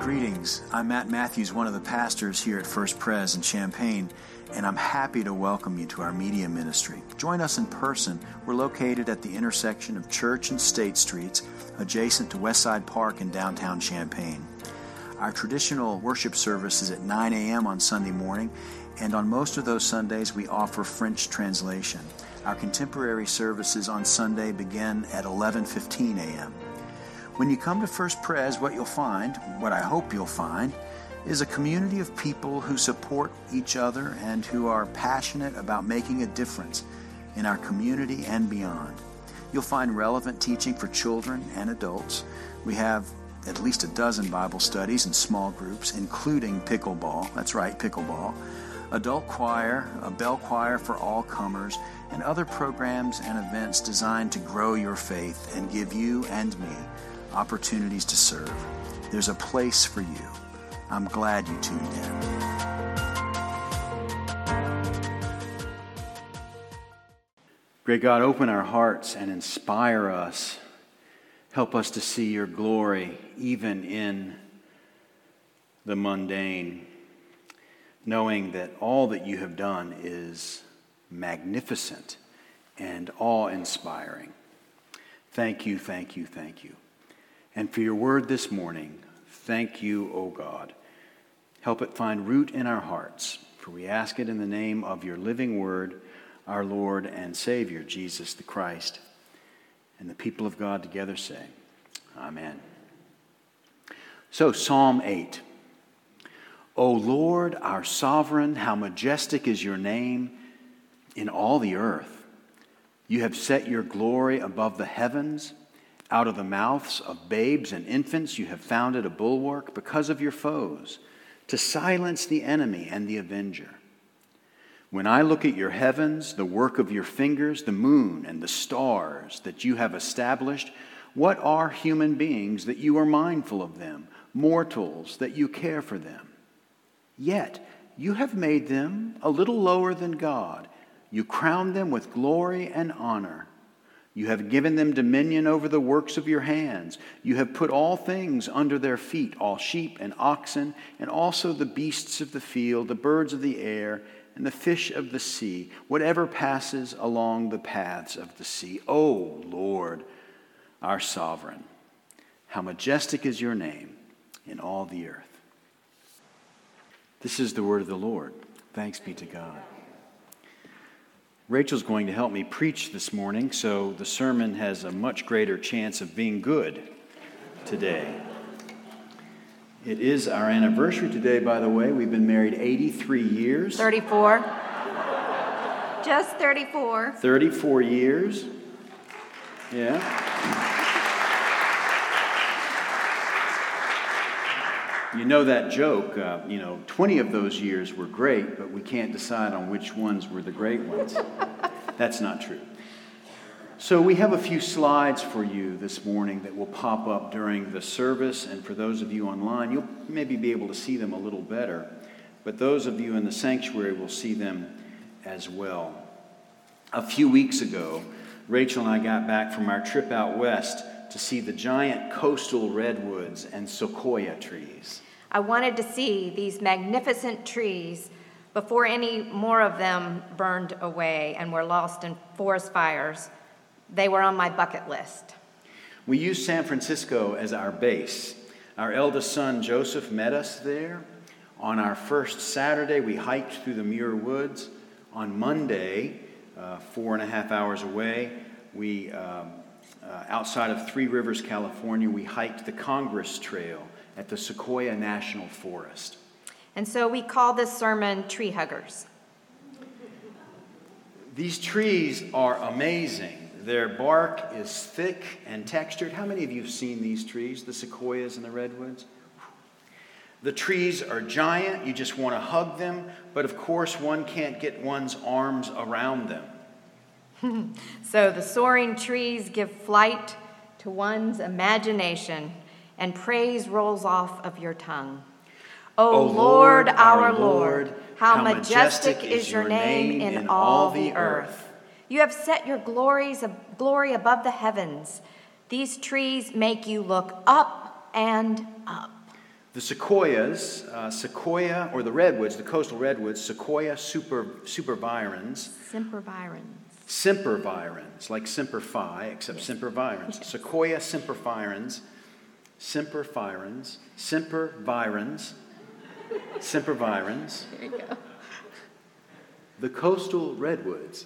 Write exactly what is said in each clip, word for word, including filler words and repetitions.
Greetings. I'm Matt Matthews, one of the pastors here at First Pres in Champaign, and I'm happy to welcome you to our media ministry. Join us in person. We're located at the intersection of Church and State Streets, adjacent to Westside Park in downtown Champaign. Our traditional worship service is at nine a.m. on Sunday morning, and on most of those Sundays we offer French translation. Our contemporary services on Sunday begin at eleven fifteen a.m. When you come to First Pres, what you'll find, what I hope you'll find, is a community of people who support each other and who are passionate about making a difference in our community and beyond. You'll find relevant teaching for children and adults. We have at least a dozen Bible studies in small groups, including pickleball. That's right, pickleball. Adult choir, a bell choir for all comers, and other programs and events designed to grow your faith and give you and me opportunities to serve. There's a place for you. I'm glad you tuned in. Great God, open our hearts and inspire us. Help us to see your glory even in the mundane, knowing that all that you have done is magnificent and awe-inspiring. Thank you, thank you, thank you. And for your word this morning, thank you, O God. Help it find root in our hearts, for we ask it in the name of your living word, our Lord and Savior, Jesus the Christ. And the people of God together say, Amen. So, Psalm eight. O Lord, our sovereign, how majestic is your name in all the earth. You have set your glory above the heavens. Out of the mouths of babes and infants you have founded a bulwark because of your foes, to silence the enemy and the avenger. When I look at your heavens, the work of your fingers, the moon and the stars that you have established, what are human beings that you are mindful of them, mortals that you care for them? Yet you have made them a little lower than God. You crowned them with glory and honor. You have given them dominion over the works of your hands. You have put all things under their feet, all sheep and oxen, and also the beasts of the field, the birds of the air, and the fish of the sea, whatever passes along the paths of the sea. O Lord, our sovereign, how majestic is your name in all the earth. This is the word of the Lord. Thanks be to God. Rachel's going to help me preach this morning, so the sermon has a much greater chance of being good today. It is our anniversary today, by the way. We've been married eighty-three years. thirty-four. Just thirty-four. thirty-four years. Yeah. You know that joke, uh, you know, twenty of those years were great, but we can't decide on which ones were the great ones. That's not true. So we have a few slides for you this morning that will pop up during the service, and for those of you online, you'll maybe be able to see them a little better, but those of you in the sanctuary will see them as well. A few weeks ago, Rachel and I got back from our trip out west to see the giant coastal redwoods and sequoia trees. I wanted to see these magnificent trees before any more of them burned away and were lost in forest fires. They were on my bucket list. We used San Francisco as our base. Our eldest son, Joseph, met us there. On our first Saturday, we hiked through the Muir Woods. On Monday, uh, four and a half hours away, we... Um, Uh, outside of Three Rivers, California, we hiked the Congress Trail at the Sequoia National Forest. And so we call this sermon Tree Huggers. These trees are amazing. Their bark is thick and textured. How many of you have seen these trees, the sequoias and the redwoods? The trees are giant. You just want to hug them. But of course, one can't get one's arms around them. So the soaring trees give flight to one's imagination, and praise rolls off of your tongue. O, o Lord, our Lord, Lord how, how majestic, majestic is your name in, in all the earth. You have set your glories of glory above the heavens. These trees make you look up and up. The sequoias, uh, sequoia or the redwoods, the coastal redwoods, Sequoia super, supervirens. Sempervirens. Sempervirens, like Semper Fi, except Yes. sempervirens. Yes. Sequoia sempervirens, sempervirens, sempervirens, sempervirens. There you go. The coastal redwoods,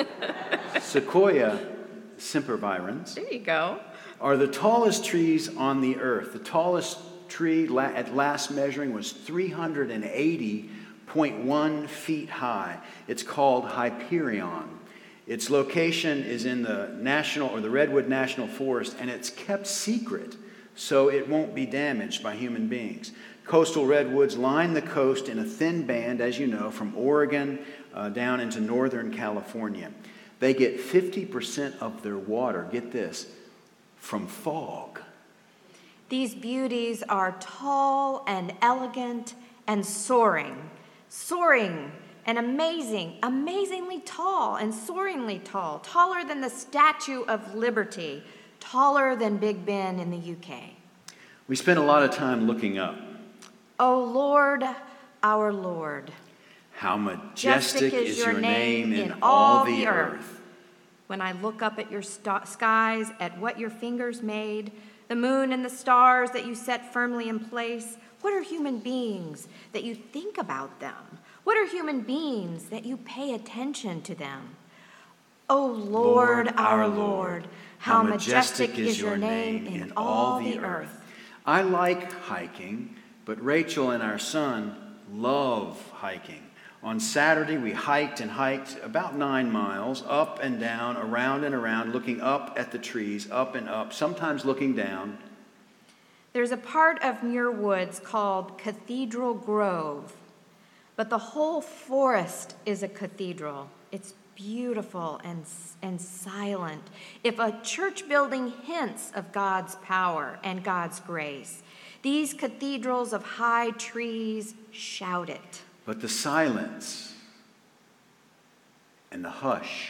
Sequoia sempervirens, There you go. are the tallest trees on the earth. The tallest tree la- at last measuring was three hundred eighty point one feet high. It's called Hyperion. Its location is in the National or the Redwood National Forest, and it's kept secret so it won't be damaged by human beings. Coastal redwoods line the coast in a thin band, as you know, from Oregon uh, down into Northern California. They get fifty percent of their water, get this, from fog. These beauties are tall and elegant and soaring. Soaring and amazing, amazingly tall and soaringly tall. Taller than the Statue of Liberty. Taller than Big Ben in the U K. We spend a lot of time looking up. O Lord, our Lord. How majestic is your name in all the earth. When I look up at your st- skies, at what your fingers made, the moon and the stars that you set firmly in place, what are human beings that you think about them? What are human beings that you pay attention to them? O Lord, Lord, our our Lord, Lord, how majestic is your name in all the earth. I like hiking, but Rachel and our son love hiking. On Saturday, we hiked and hiked about nine miles, up and down, around and around, looking up at the trees, up and up, sometimes looking down. There's a part of Muir Woods called Cathedral Grove, but the whole forest is a cathedral. It's beautiful and, and silent. If a church building hints of God's power and God's grace, these cathedrals of high trees shout it. But the silence and the hush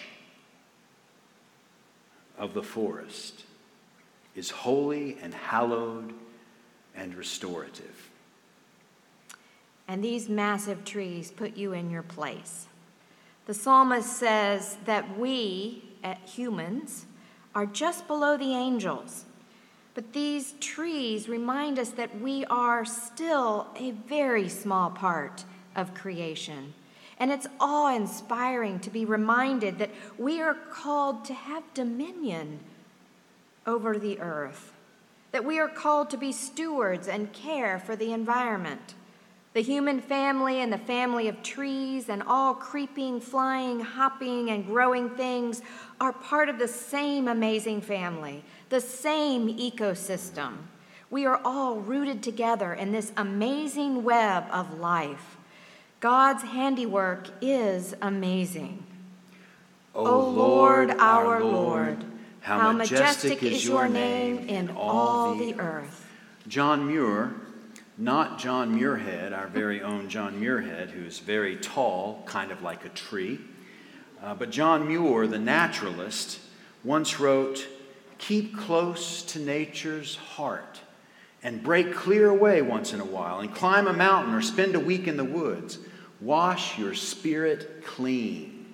of the forest is holy and hallowed and restorative. And these massive trees put you in your place. The psalmist says that we, as humans, are just below the angels. But these trees remind us that we are still a very small part of creation. And it's awe-inspiring to be reminded that we are called to have dominion over the earth, that we are called to be stewards and care for the environment. The human family and the family of trees and all creeping, flying, hopping, and growing things are part of the same amazing family, the same ecosystem. We are all rooted together in this amazing web of life. God's handiwork is amazing. O Lord, our Lord, how majestic is your name in all the earth. John Muir, not John Muirhead, our very own John Muirhead, who's very tall, kind of like a tree, uh, but John Muir, the naturalist, once wrote, "Keep close to nature's heart and break clear away once in a while and climb a mountain or spend a week in the woods. Wash your spirit clean."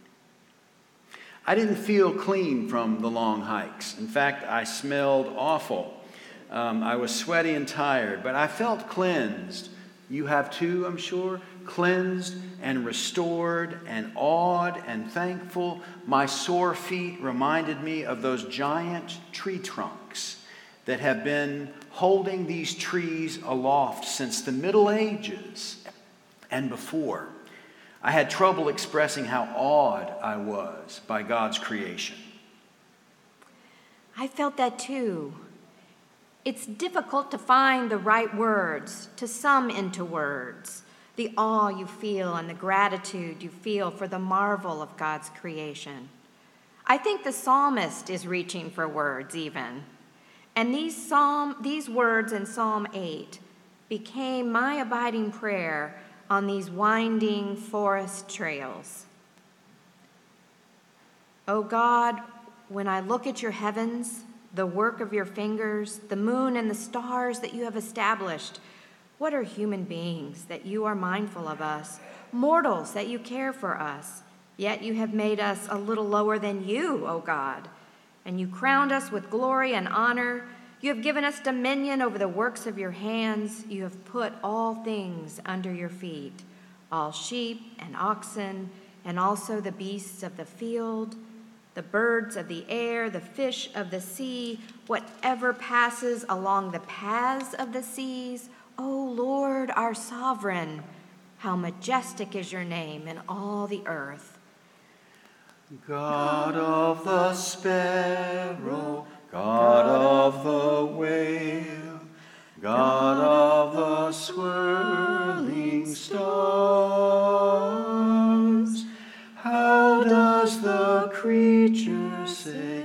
I didn't feel clean from the long hikes. In fact, I smelled awful. Um, I was sweaty and tired, but I felt cleansed. You have too, I'm sure. Cleansed and restored and awed and thankful. My sore feet reminded me of those giant tree trunks that have been holding these trees aloft since the Middle Ages and before. I had trouble expressing how awed I was by God's creation. I felt that too. It's difficult to find the right words, to sum into words, the awe you feel and the gratitude you feel for the marvel of God's creation. I think the psalmist is reaching for words even. And these psalm, these words in Psalm eight became my abiding prayer on these winding forest trails. O God, when I look at your heavens, the work of your fingers, the moon and the stars that you have established, What are human beings that you are mindful of us, mortals that you care for us? Yet you have made us a little lower than you, O God, and you crowned us with glory and honor. You have given us dominion over the works of your hands. You have put all things under your feet, all sheep and oxen, and also the beasts of the field, the birds of the air, the fish of the sea, whatever passes along the paths of the seas. O Lord, our sovereign, how majestic is your name in all the earth. God of the sparrow, God of the whale, God of the swirling stars, how does the creature say,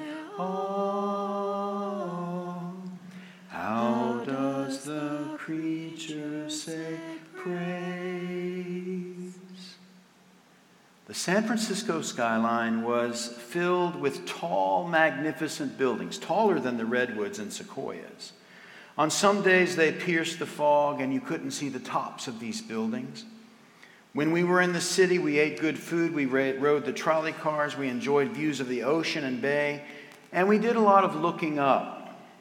"Ah"? How does the creature say, "Praise"? The San Francisco skyline was filled with tall, magnificent buildings, taller than the redwoods and sequoias. On some days, they pierced the fog, and you couldn't see the tops of these buildings. When we were in the city, we ate good food, we rode the trolley cars, we enjoyed views of the ocean and bay, and we did a lot of looking up.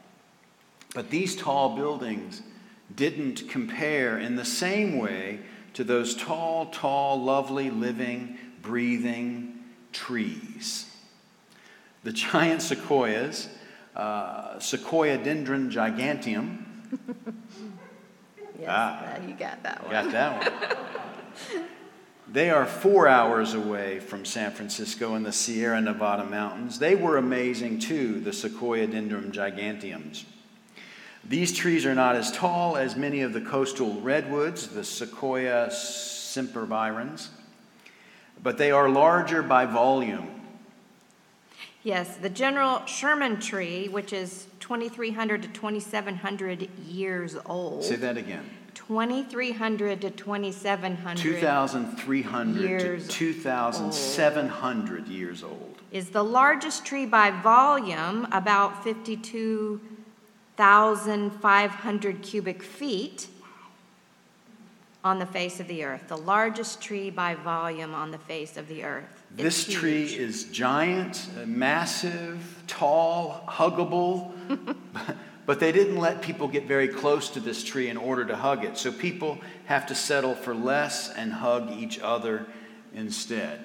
But these tall buildings didn't compare in the same way to those tall, tall, lovely, living, breathing trees. The giant sequoias, uh, Sequoiadendron giganteum. Yes, ah, uh, you got that one. Got that one. They are four hours away from San Francisco in the Sierra Nevada mountains. They were amazing too, the Sequoiadendron giganteums. These trees are not as tall as many of the coastal redwoods, the Sequoia sempervirens, but they are larger by volume. Yes, the General Sherman tree, which is twenty-three hundred to twenty-seven hundred years old. Say that again. twenty-three hundred to twenty-seven hundred. two thousand three hundred years to two thousand seven hundred old. Years old. Is the largest tree by volume, about fifty-two thousand five hundred cubic feet on the face of the earth. The largest tree by volume on the face of the earth. It's this huge. Tree is giant, massive, tall, huggable, but they didn't let people get very close to this tree in order to hug it. So people have to settle for less and hug each other instead.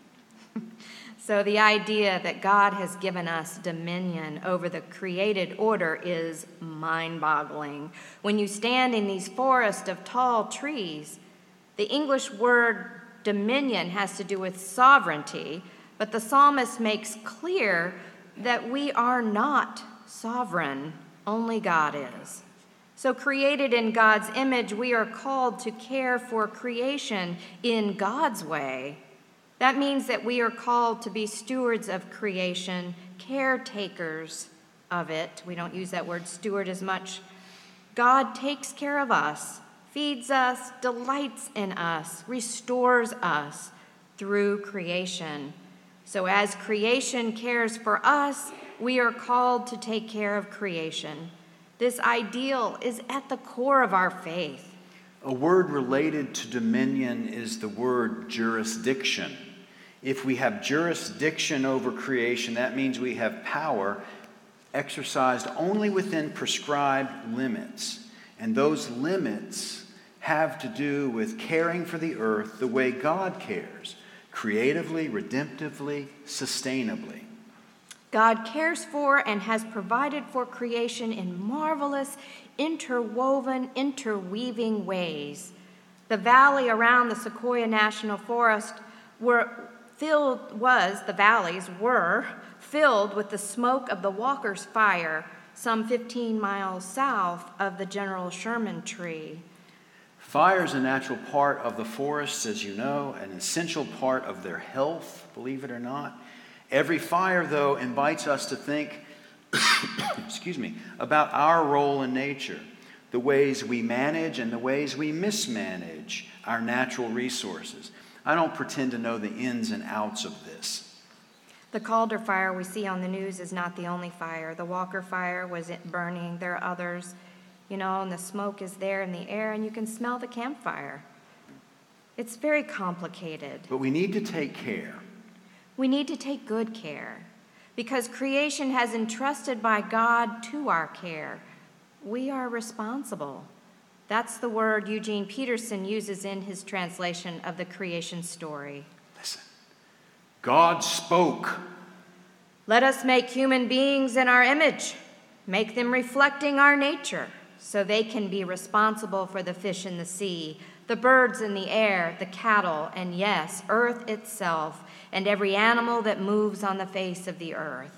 So the idea that God has given us dominion over the created order is mind-boggling. When you stand in these forests of tall trees, the English word dominion has to do with sovereignty, but the psalmist makes clear that we are not sovereign, only God is. So created in God's image, we are called to care for creation in God's way. That means that we are called to be stewards of creation, caretakers of it. We don't use that word steward as much. God takes care of us, feeds us, delights in us, restores us through creation. So as creation cares for us, we are called to take care of creation. This ideal is at the core of our faith. A word related to dominion is the word jurisdiction. If we have jurisdiction over creation, that means we have power exercised only within prescribed limits. And those limits have to do with caring for the earth the way God cares, creatively, redemptively, sustainably. God cares for and has provided for creation in marvelous, interwoven, interweaving ways. The valley around the Sequoia National Forest were filled, was, the valleys were filled with the smoke of the Walker's fire, some fifteen miles south of the General Sherman tree. Fire is a natural part of the forests, as you know, an essential part of their health, believe it or not. Every fire, though, invites us to think, excuse me, about our role in nature, the ways we manage and the ways we mismanage our natural resources. I don't pretend to know the ins and outs of this. The Calder fire we see on the news is not the only fire. The Walker fire was burning. There are others. you know, and the smoke is there in the air, and you can smell the campfire. It's very complicated. But we need to take care. We need to take good care, because creation has entrusted by God to our care. We are responsible. That's the word Eugene Peterson uses in his translation of the creation story. Listen. God spoke. Let us make human beings in our image, make them reflecting our nature, so they can be responsible for the fish in the sea, the birds in the air, the cattle, and yes, earth itself, and every animal that moves on the face of the earth.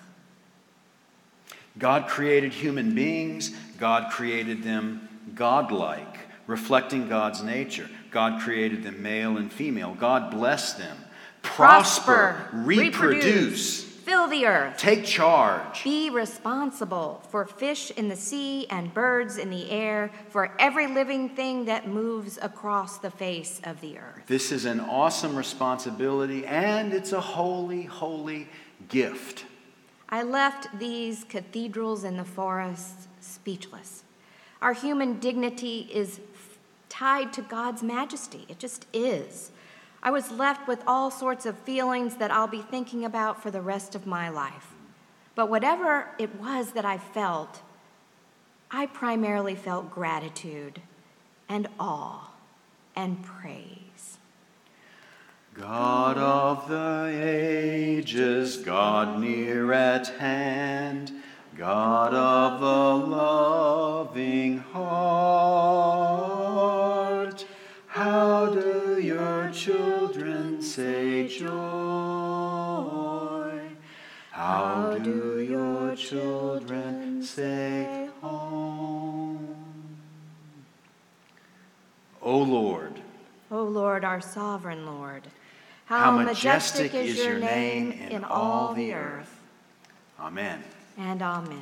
God created human beings. God created them godlike, reflecting God's nature. God created them male and female. God blessed them. Prosper, Prosper reproduce, reproduce, fill the earth. Take charge. Be responsible for fish in the sea and birds in the air, for every living thing that moves across the face of the earth. This is an awesome responsibility, and it's a holy, holy gift. I left these cathedrals in the forest speechless. Our human dignity is tied to God's majesty. It just is. I was left with all sorts of feelings that I'll be thinking about for the rest of my life. But whatever it was that I felt, I primarily felt gratitude and awe and praise. God of the ages, God near at hand, God of the loving heart, how do your children say joy? How do your children say home? O Lord, O Lord, our sovereign Lord, how majestic is your name in all the earth. Amen. And amen.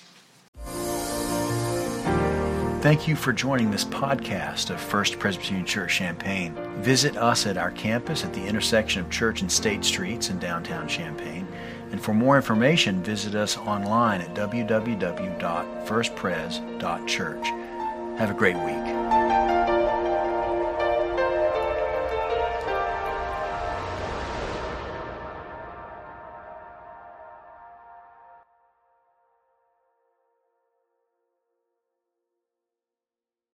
Thank you for joining this podcast of First Presbyterian Church Champaign. Visit us at our campus at the intersection of Church and State Streets in downtown Champaign. And for more information, visit us online at w w w dot first pres dot church. Have a great week.